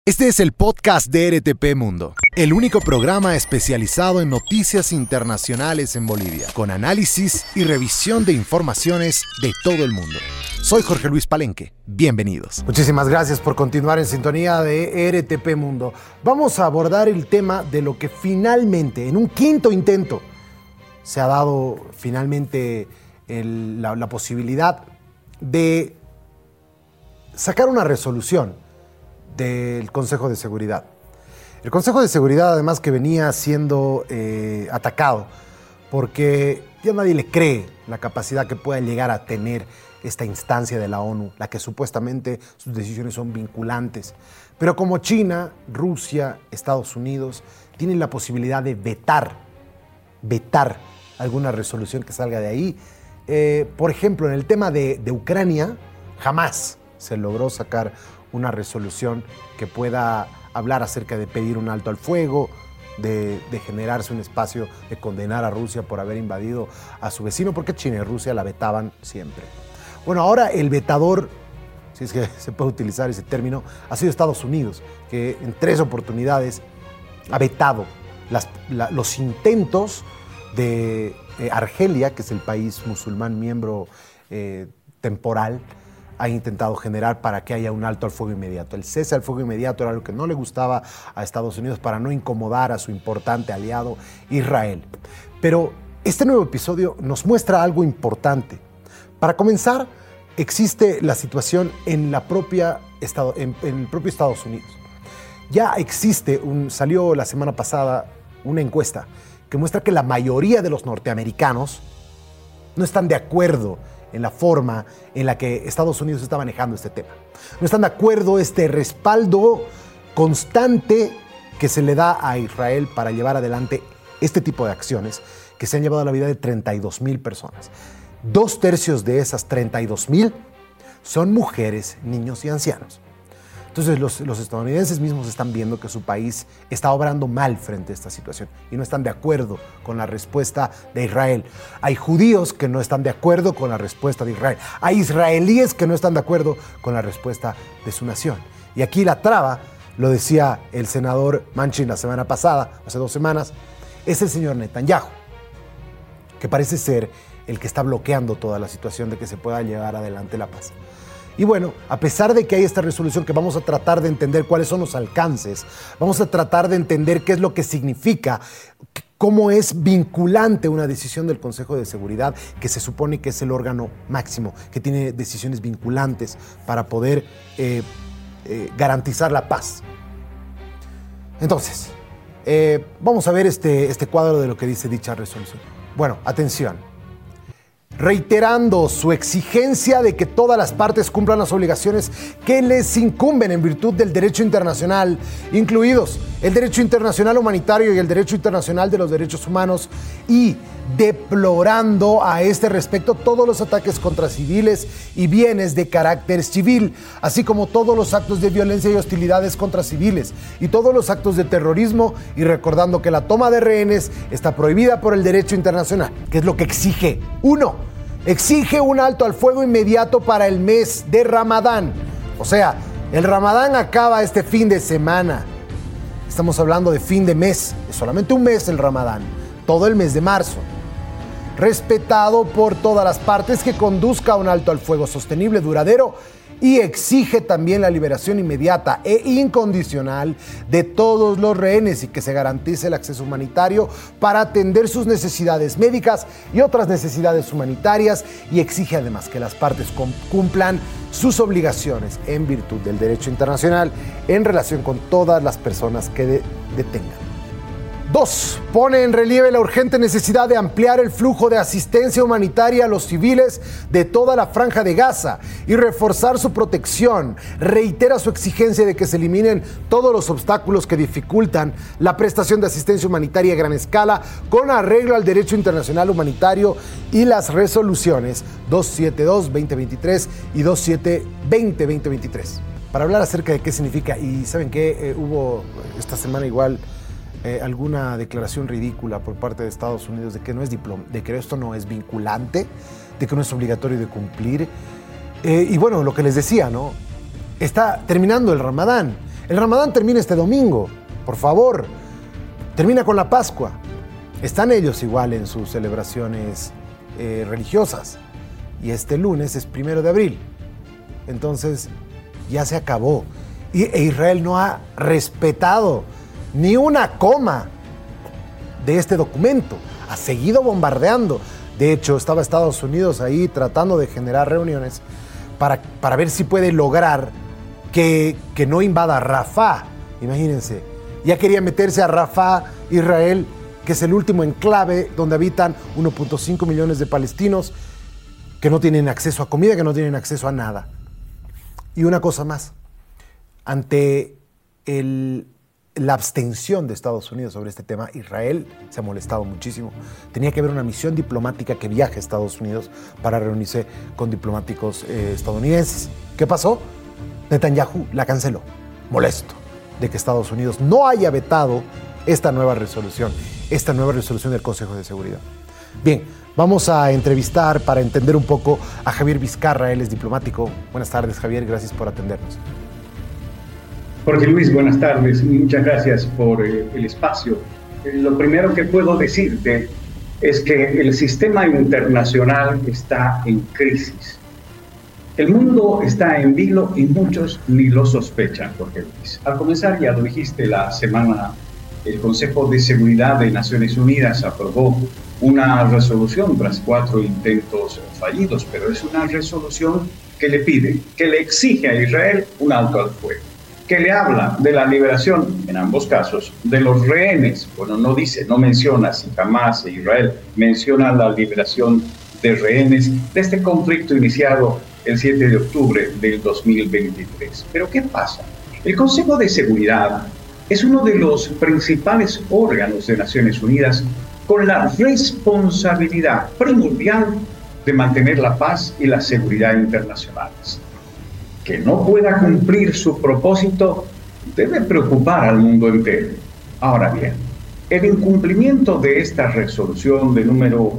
Este es el podcast de RTP Mundo, el único programa especializado en noticias internacionales en Bolivia, con análisis y revisión de informaciones de todo el mundo. Soy Jorge Luis Palenque, bienvenidos. Muchísimas gracias por continuar en sintonía de RTP Mundo. Vamos a abordar el tema de lo que finalmente, en un quinto intento, se ha dado finalmente la posibilidad de sacar una resolución del Consejo de Seguridad. El Consejo de Seguridad, además, que venía siendo atacado porque ya nadie le cree la capacidad que pueda llegar a tener esta instancia de la ONU, la que supuestamente sus decisiones son vinculantes. Pero como China, Rusia, Estados Unidos tienen la posibilidad de vetar alguna resolución que salga de ahí. Por ejemplo, en el tema de Ucrania, jamás se logró sacar una resolución que pueda hablar acerca de pedir un alto al fuego, de generarse un espacio de condenar a Rusia por haber invadido a su vecino, porque China y Rusia la vetaban siempre. Bueno, ahora el vetador, si es que se puede utilizar ese término, ha sido Estados Unidos, que en 3 oportunidades ha vetado los intentos de Argelia, que es el país musulmán miembro temporal, ha intentado generar para que haya un alto al fuego inmediato. El cese al fuego inmediato era lo que no le gustaba a Estados Unidos para no incomodar a su importante aliado Israel. Pero este nuevo episodio nos muestra algo importante. Para comenzar, existe la situación en el propio Estados Unidos. Ya existe, salió la semana pasada una encuesta que muestra que la mayoría de los norteamericanos no están de acuerdo en la forma en la que Estados Unidos está manejando este tema. No están de acuerdo este respaldo constante que se le da a Israel para llevar adelante este tipo de acciones que se han llevado a la vida de 32,000 personas. 2/3 de esas 32,000 son mujeres, niños y ancianos. Entonces los estadounidenses mismos están viendo que su país está obrando mal frente a esta situación y no están de acuerdo con la respuesta de Israel. Hay judíos que no están de acuerdo con la respuesta de Israel. Hay israelíes que no están de acuerdo con la respuesta de su nación. Y aquí la traba, lo decía el senador Manchin la semana pasada, hace 2 semanas, es el señor Netanyahu, que parece ser el que está bloqueando toda la situación de que se pueda llevar adelante la paz. Y bueno, a pesar de que hay esta resolución que vamos a tratar de entender cuáles son los alcances, vamos a tratar de entender qué es lo que significa, cómo es vinculante una decisión del Consejo de Seguridad, que se supone que es el órgano máximo, que tiene decisiones vinculantes para poder garantizar la paz. Entonces, vamos a ver este cuadro de lo que dice dicha resolución. Bueno, atención. Reiterando su exigencia de que todas las partes cumplan las obligaciones que les incumben en virtud del derecho internacional, incluidos el derecho internacional humanitario y el derecho internacional de los derechos humanos, y deplorando a este respecto todos los ataques contra civiles y bienes de carácter civil, así como todos los actos de violencia y hostilidades contra civiles y todos los actos de terrorismo, y recordando que la toma de rehenes está prohibida por el derecho internacional. ¿Qué es lo que exige? 1. Exige un alto al fuego inmediato para el mes de Ramadán. O sea, el Ramadán acaba este fin de semana. Estamos hablando de fin de mes. Es solamente un mes el Ramadán. Todo el mes de marzo. Respetado por todas las partes, que conduzca a un alto al fuego sostenible, duradero, y exige también la liberación inmediata e incondicional de todos los rehenes y que se garantice el acceso humanitario para atender sus necesidades médicas y otras necesidades humanitarias, y exige además que las partes cumplan sus obligaciones en virtud del derecho internacional en relación con todas las personas que detengan. 2. Pone en relieve la urgente necesidad de ampliar el flujo de asistencia humanitaria a los civiles de toda la Franja de Gaza y reforzar su protección. Reitera su exigencia de que se eliminen todos los obstáculos que dificultan la prestación de asistencia humanitaria a gran escala con arreglo al derecho internacional humanitario y las resoluciones 272-2023 y 272-2023. Para hablar acerca de qué significa, y ¿saben qué? Hubo esta semana igual alguna declaración ridícula por parte de Estados Unidos de que no es de que esto no es vinculante, de que no es obligatorio de cumplir. Y bueno, lo que les decía, ¿no? Está terminando el Ramadán. El Ramadán termina este domingo, por favor. Termina con la Pascua. Están ellos igual en sus celebraciones religiosas. Y este lunes es 1 de abril. Entonces, ya se acabó. E Israel no ha respetado ni una coma de este documento. Ha seguido bombardeando. De hecho, estaba Estados Unidos ahí tratando de generar reuniones para ver si puede lograr que no invada Rafah. Imagínense, ya quería meterse a Rafah, Israel, que es el último enclave donde habitan 1.5 millones de palestinos que no tienen acceso a comida, que no tienen acceso a nada. Y una cosa más, ante la abstención de Estados Unidos sobre este tema, Israel se ha molestado muchísimo. Tenía que haber una misión diplomática que viaje a Estados Unidos para reunirse con diplomáticos estadounidenses. ¿Qué pasó? Netanyahu la canceló, molesto de que Estados Unidos no haya vetado esta nueva resolución del Consejo de Seguridad. Bien, vamos a entrevistar para entender un poco a Javier Vizcarra, él es diplomático. Buenas tardes, Javier, gracias por atendernos. Jorge Luis, buenas tardes, muchas gracias por el espacio. Lo primero que puedo decirte es que el sistema internacional está en crisis. El mundo está en vilo y muchos ni lo sospechan, Jorge Luis. Al comenzar, ya lo dijiste, la semana, el Consejo de Seguridad de Naciones Unidas aprobó una resolución tras 4 intentos fallidos, pero es una resolución que le pide, que le exige a Israel un alto al fuego, que le habla de la liberación, en ambos casos, de los rehenes. Bueno, no menciona si Hamas e Israel, menciona la liberación de rehenes de este conflicto iniciado el 7 de octubre del 2023. Pero ¿qué pasa? El Consejo de Seguridad es uno de los principales órganos de Naciones Unidas con la responsabilidad primordial de mantener la paz y la seguridad internacionales. Que no pueda cumplir su propósito debe preocupar al mundo entero. Ahora bien, el incumplimiento de esta resolución de número,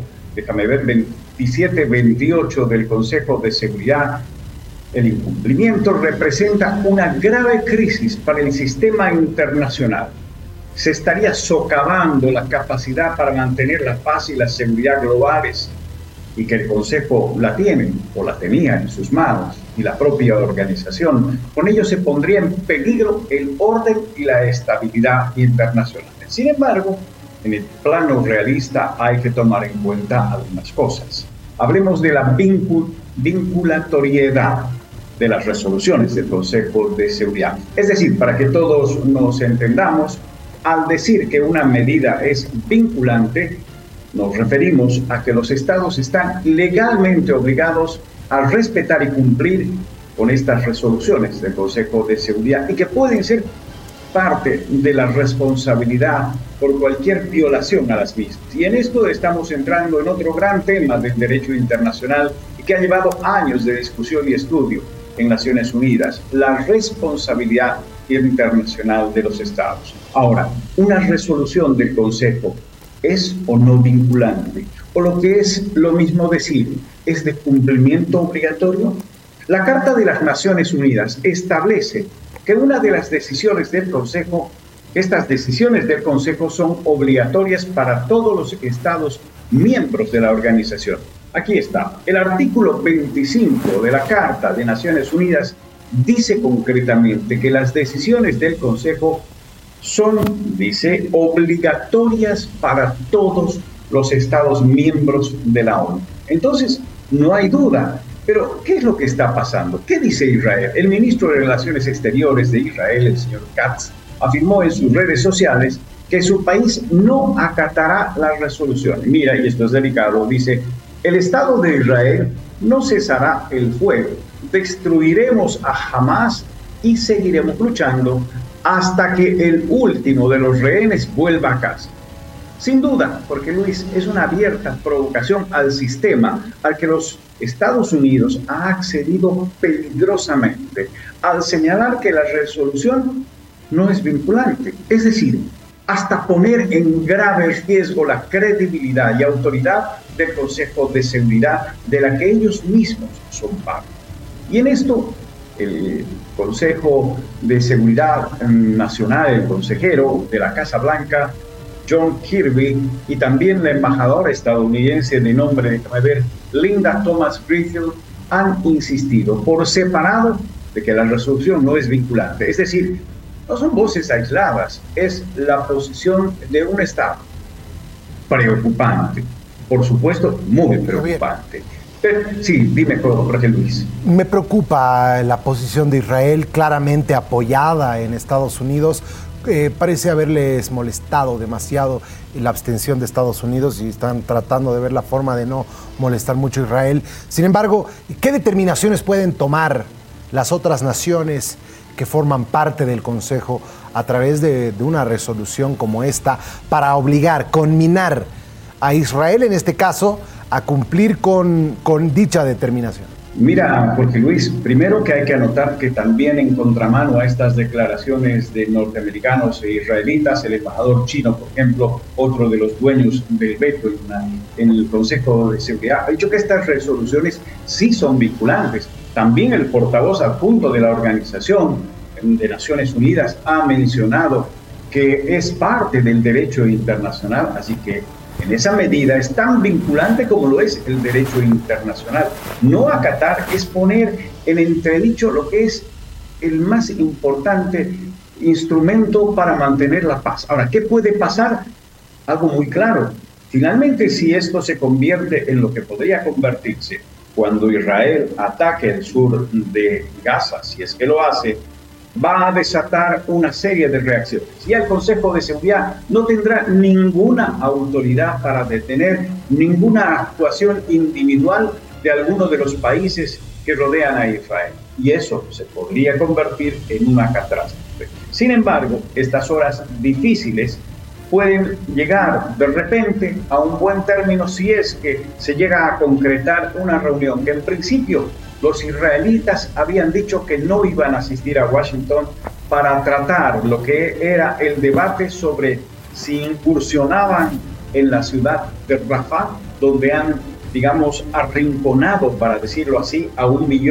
2728 del Consejo de Seguridad, el incumplimiento representa una grave crisis para el sistema internacional. Se estaría socavando la capacidad para mantener la paz y la seguridad globales, y que el Consejo la tiene o la tenía en sus manos, y la propia organización. Con ello se pondría en peligro el orden y la estabilidad internacional. Sin embargo, en el plano realista hay que tomar en cuenta algunas cosas. Hablemos de la vinculatoriedad de las resoluciones del Consejo de Seguridad. Es decir, para que todos nos entendamos, al decir que una medida es vinculante, nos referimos a que los estados están legalmente obligados a respetar y cumplir con estas resoluciones del Consejo de Seguridad y que pueden ser parte de la responsabilidad por cualquier violación a las mismas. Y en esto estamos entrando en otro gran tema del derecho internacional y que ha llevado años de discusión y estudio en Naciones Unidas, la responsabilidad internacional de los estados. Ahora, una resolución del Consejo ¿es o no vinculante? O lo que es lo mismo decir, ¿es de cumplimiento obligatorio? La Carta de las Naciones Unidas establece que una de las decisiones del Consejo, estas decisiones del Consejo son obligatorias para todos los estados miembros de la organización. Aquí está, el artículo 25 de la Carta de Naciones Unidas dice concretamente que las decisiones del Consejo son, dice, obligatorias para todos los estados miembros de la ONU. Entonces, no hay duda. Pero, ¿qué es lo que está pasando? ¿Qué dice Israel? El ministro de Relaciones Exteriores de Israel, el señor Katz, afirmó en sus redes sociales que su país no acatará la resolución. Mira, y esto es delicado, dice, el Estado de Israel no cesará el fuego. Destruiremos a Hamas y seguiremos luchando hasta que el último de los rehenes vuelva a casa. Sin duda, porque Luis, es una abierta provocación al sistema al que los Estados Unidos ha accedido peligrosamente al señalar que la resolución no es vinculante, es decir, hasta poner en grave riesgo la credibilidad y autoridad del Consejo de Seguridad de la que ellos mismos son parte. Y en esto el Consejo de Seguridad Nacional, el consejero de la Casa Blanca, John Kirby, y también la embajadora estadounidense de nombre, déjame ver, Linda Thomas-Greenfield, han insistido por separado de que la resolución no es vinculante. Es decir, no son voces aisladas, es la posición de un Estado preocupante, por supuesto, muy preocupante. Pero, sí, dime, Jorge Luis. Me preocupa la posición de Israel, claramente apoyada en Estados Unidos. Parece haberles molestado demasiado la abstención de Estados Unidos y están tratando de ver la forma de no molestar mucho a Israel. Sin embargo, ¿qué determinaciones pueden tomar las otras naciones que forman parte del Consejo a través de una resolución como esta para obligar, conminar a Israel en este caso a cumplir con dicha determinación? Mira, Jorge Luis, primero que hay que anotar que también en contramano a estas declaraciones de norteamericanos e israelitas, el embajador chino, por ejemplo, otro de los dueños del veto en el Consejo de Seguridad, ha dicho que estas resoluciones sí son vinculantes. También el portavoz adjunto de la Organización de Naciones Unidas ha mencionado que es parte del derecho internacional, así que en esa medida es tan vinculante como lo es el derecho internacional. No acatar es poner en entredicho lo que es el más importante instrumento para mantener la paz. Ahora, ¿qué puede pasar? Algo muy claro. Finalmente, si esto se convierte en lo que podría convertirse cuando Israel ataque el sur de Gaza, si es que lo hace, va a desatar una serie de reacciones. Y el Consejo de Seguridad no tendrá ninguna autoridad para detener ninguna actuación individual de alguno de los países que rodean a Israel. Y eso se podría convertir en una catástrofe. Sin embargo, estas horas difíciles pueden llegar de repente a un buen término si es que se llega a concretar una reunión que en principio los israelitas habían dicho que no iban a asistir a Washington para tratar lo que era el debate sobre si incursionaban en la ciudad de Rafah, donde han, digamos, arrinconado, para decirlo así, a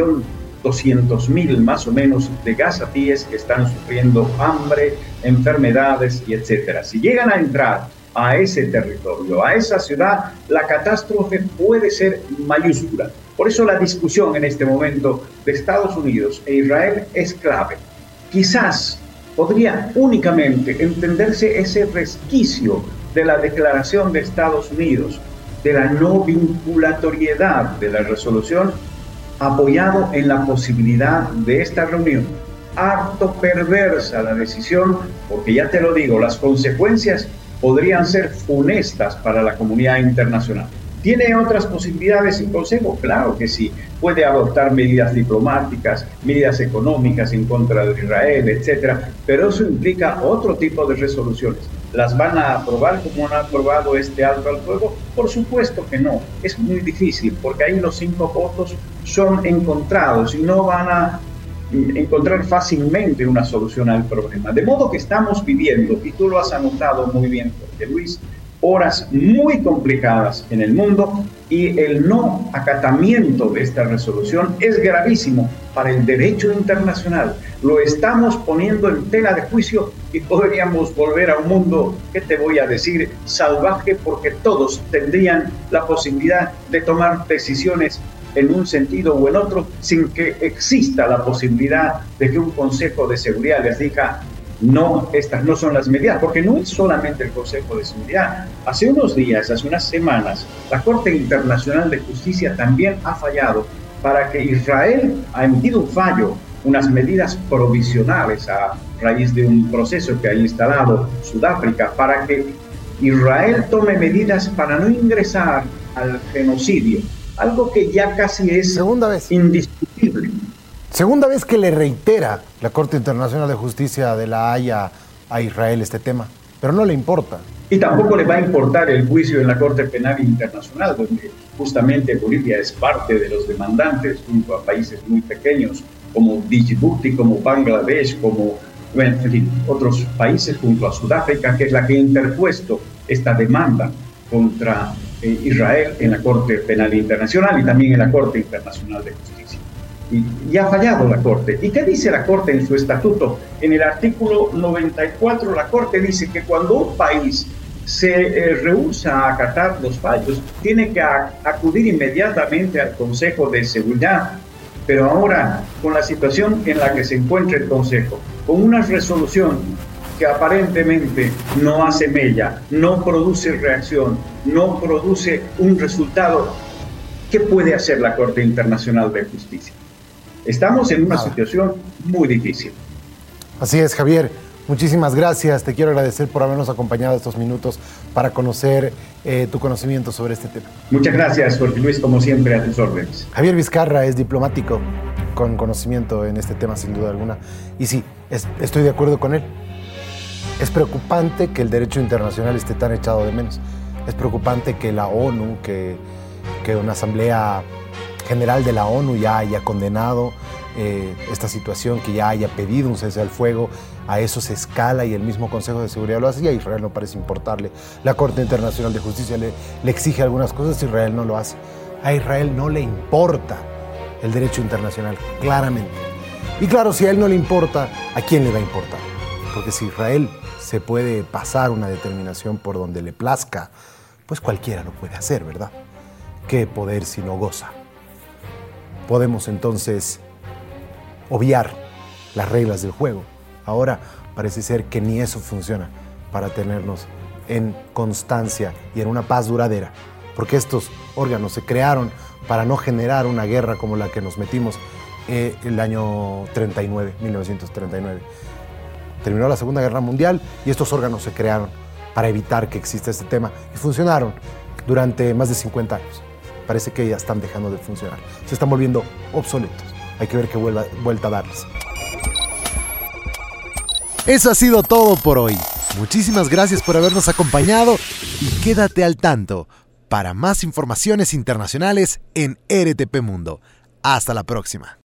1.200.000 más o menos de gazatíes que están sufriendo hambre, enfermedades y etcétera. Si llegan a entrar a ese territorio, a esa ciudad, la catástrofe puede ser mayúscula. Por eso la discusión en este momento de Estados Unidos e Israel es clave. Quizás podría únicamente entenderse ese resquicio de la declaración de Estados Unidos, de la no vinculatoriedad de la resolución, apoyado en la posibilidad de esta reunión. Harto perversa la decisión, porque ya te lo digo, las consecuencias podrían ser funestas para la comunidad internacional. ¿Tiene otras posibilidades el Consejo? Claro que sí. Puede adoptar medidas diplomáticas, medidas económicas en contra de Israel, etcétera, pero eso implica otro tipo de resoluciones. ¿Las van a aprobar como han aprobado este alto al fuego? Por supuesto que no. Es muy difícil porque ahí los 5 votos son encontrados y no van a encontrar fácilmente una solución al problema. De modo que estamos viviendo, y tú lo has anotado muy bien, Jorge Luis, horas muy complicadas en el mundo, y el no acatamiento de esta resolución es gravísimo para el derecho internacional. Lo estamos poniendo en tela de juicio y podríamos volver a un mundo, ¿qué te voy a decir?, salvaje, porque todos tendrían la posibilidad de tomar decisiones en un sentido o en otro sin que exista la posibilidad de que un Consejo de Seguridad les diga no, estas no son las medidas, porque no es solamente el Consejo de Seguridad. Hace unos días, hace unas semanas, la Corte Internacional de Justicia también ha fallado para que Israel ha emitido un fallo, unas medidas provisionales a raíz de un proceso que ha instalado Sudáfrica para que Israel tome medidas para no ingresar al genocidio, algo que ya casi es indiscutible. Segunda vez que le reitera la Corte Internacional de Justicia de La Haya a Israel este tema, pero no le importa. Y tampoco le va a importar el juicio en la Corte Penal Internacional, donde justamente Bolivia es parte de los demandantes, junto a países muy pequeños como Djibouti, como Bangladesh, como en fin, otros países, junto a Sudáfrica, que es la que ha interpuesto esta demanda contra Israel en la Corte Penal Internacional y también en la Corte Internacional de Justicia. y ha fallado la Corte. ¿Y qué dice la Corte en su estatuto? En el artículo 94, la Corte dice que cuando un país se rehúsa a acatar los fallos, tiene que acudir inmediatamente al Consejo de Seguridad. Pero ahora, con la situación en la que se encuentra el Consejo, con una resolución que aparentemente no hace mella, no produce reacción, no produce un resultado, ¿qué puede hacer la Corte Internacional de Justicia? Estamos en una situación muy difícil. Así es, Javier. Muchísimas gracias. Te quiero agradecer por habernos acompañado estos minutos para conocer tu conocimiento sobre este tema. Muchas gracias, Jorge Luis, como siempre, a tus órdenes. Javier Vizcarra es diplomático con conocimiento en este tema, sin duda alguna. Y sí, estoy de acuerdo con él. Es preocupante que el derecho internacional esté tan echado de menos. Es preocupante que la ONU, que una asamblea general de la ONU ya haya condenado esta situación, que ya haya pedido un cese al fuego. A eso se escala y el mismo Consejo de Seguridad lo hace y a Israel no parece importarle. La Corte Internacional de Justicia le exige algunas cosas y Israel no lo hace. A Israel no le importa el derecho internacional, claramente. Y claro, si a él no le importa, ¿a quién le va a importar? Porque si Israel se puede pasar una determinación por donde le plazca, pues cualquiera lo puede hacer, ¿verdad? ¿Qué poder si no goza? Podemos entonces obviar las reglas del juego. Ahora parece ser que ni eso funciona para tenernos en constancia y en una paz duradera, porque estos órganos se crearon para no generar una guerra como la que nos metimos el año 1939. Terminó la Segunda Guerra Mundial y estos órganos se crearon para evitar que exista este tema y funcionaron durante más de 50 años. Parece que ya están dejando de funcionar, se están volviendo obsoletos. Hay que ver qué vuelta a darles. Eso ha sido todo por hoy. Muchísimas gracias por habernos acompañado y quédate al tanto para más informaciones internacionales en RTP Mundo. Hasta la próxima.